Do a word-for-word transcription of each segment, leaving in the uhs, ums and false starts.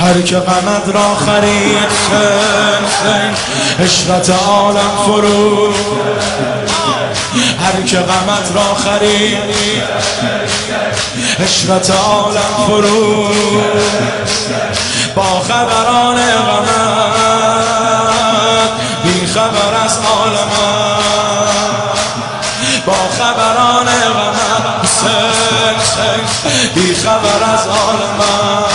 هر که غمت را خرید خیل خیل عشرت عالم فرو، هر که غمت را خرید عشرت عالم فرو، با خبران غمت بی خبر از عالمت، با خبران غمت سل سل بی خبر از عالمت.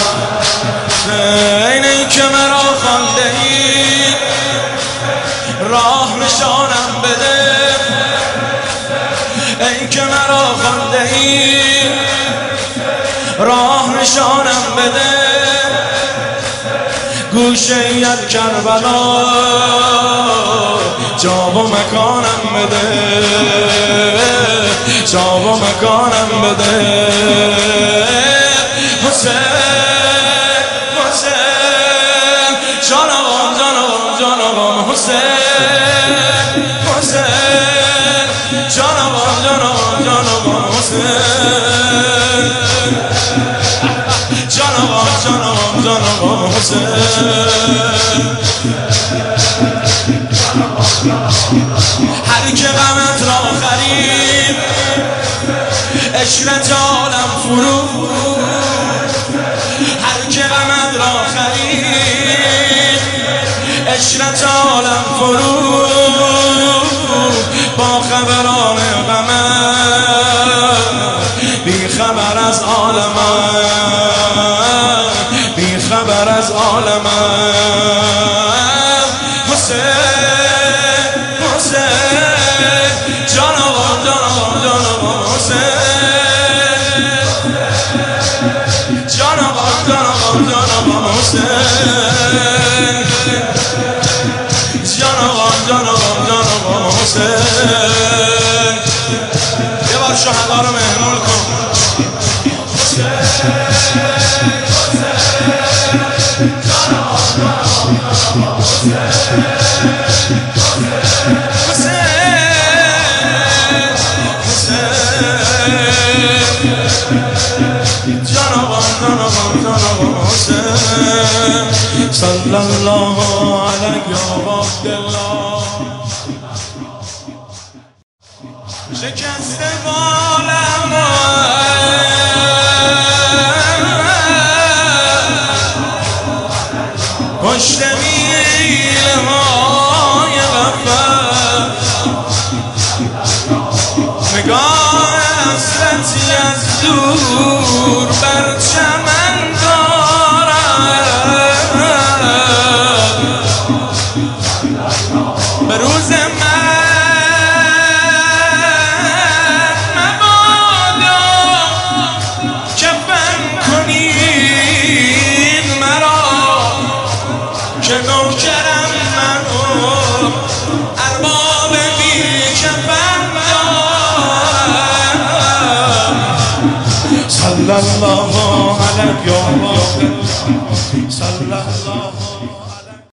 اینی که مرا خوانده ای راه نشانم بده، ای که مرا خوانده ای راه نشانم بده، گوشه ید کربلا جا و مکانم بده، جا و مکانم بده. حسین حسین جان آقام جان آقام جان آقام حسین حسین جان آقام جان آقام جان آقام حسین جان آقام جان آقام جان آقام حسین. هر که غمت را خرید عشرت عالم فرو، هر که غمت را خرید عشرت عالم فرو، با خبران غمت بی خبر از عالمت، بی خبر از عالمت. حسین حسین جان آقام جان آقام جان آقام حسین جان آقام جان آقام جان آقام حسین جان آقام جان آقام جان آقام حسین. یه بار شهدا رو مهمون کن. صلی الله علیه و عبدالله. شکست بالم پشت میله های غفلت، نگاه حسرتی از دور بر چمن دارد، به روز من مبادا کفن کنید مرا، که نوکرم منو ارباب بی کفن دارم. صلی الله علیه و آله صلی الله